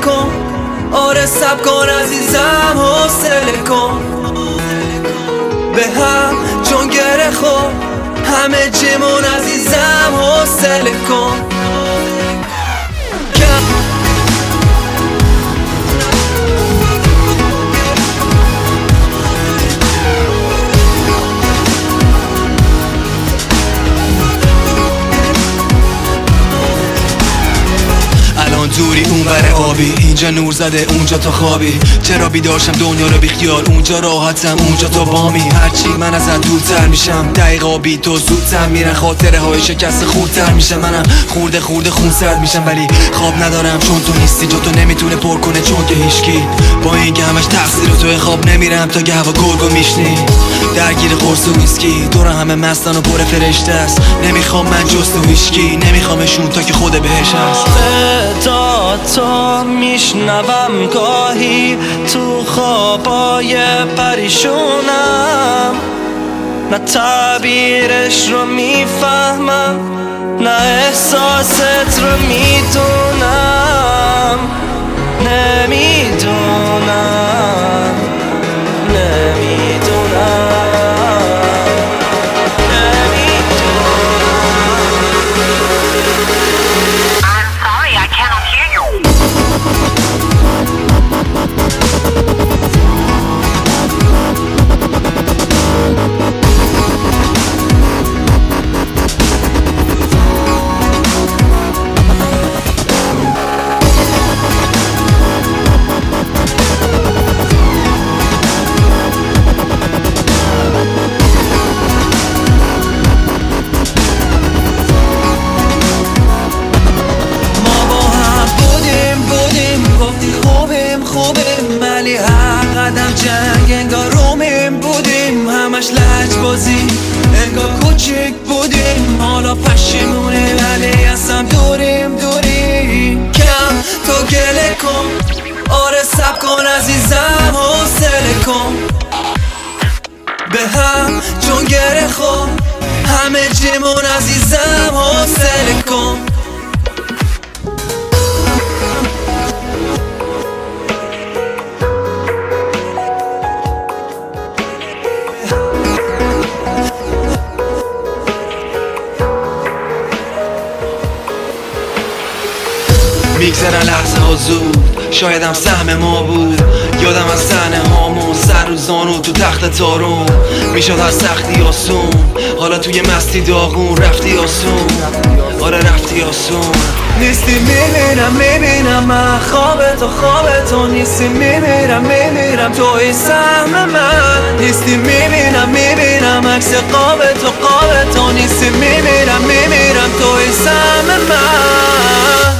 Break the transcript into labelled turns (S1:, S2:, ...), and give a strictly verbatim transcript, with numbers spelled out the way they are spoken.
S1: کن، آره صبر کن عزیزم، حوصله کن به هم چون گره خور همه چیمون عزیزم، حوصله کن.
S2: دوری اون بره آبی، اینجا نور زده اونجا تو خوابی. چرا بیدارشم دنیا رو بی خیال، اونجا راحتم اونجا تو بامی. هرچی من ازت دورتر میشم، دقیقا بی تو زودتر میرن. خاطره های شکست خوردتر میشه، منم خورده خورده خون سرد میشم. ولی خواب ندارم چون تو نیستی، جا تو نمیتونه پر کنه چون که هیشکی. با این که همش تقصیر توی خواب نمیرم تا که هوا گرگو میشنی. درگیر قرص و ویسکی، دور همه مستن و پر فرشته است. نمیخوام من جست و هیشکی، نمیخوامشون تا که خود بهش هست.
S1: تو میشنوم گاهی تو خوابای پریشونم، نه تعبیرش رو میفهمم نه احساست رو میدونم. نمیدونم نمیدونم قدم جنگ انگار رومیم بودیم، همش لج بازی انگار کوچیک بودیم. حالا پشیمونیم ولی اصلا دوریم دوریم. کم تو گله کن، آره صبر کن عزیزم، حوصله کن به هم چون گره خور همه چیمون عزیزم، حوصله کن.
S2: میگذرن لحظه ها زود، شایدم سهم ما بود. یادم از صحنه هامون، سر رو زانو تو تخت تارون. میشد از سختی آسون، حالا توی مستی داغون. رفتی آسون، آره رفتی آسون.
S1: نیستی میمیرم میمیرم من، خواب تو خواب تو نیستی. میمیرم میمیرم توی سهم من، نیستی میبینم میبینم عکس قاب تو قاب تو نیستی. میمیرم میمیرم توی سهم من.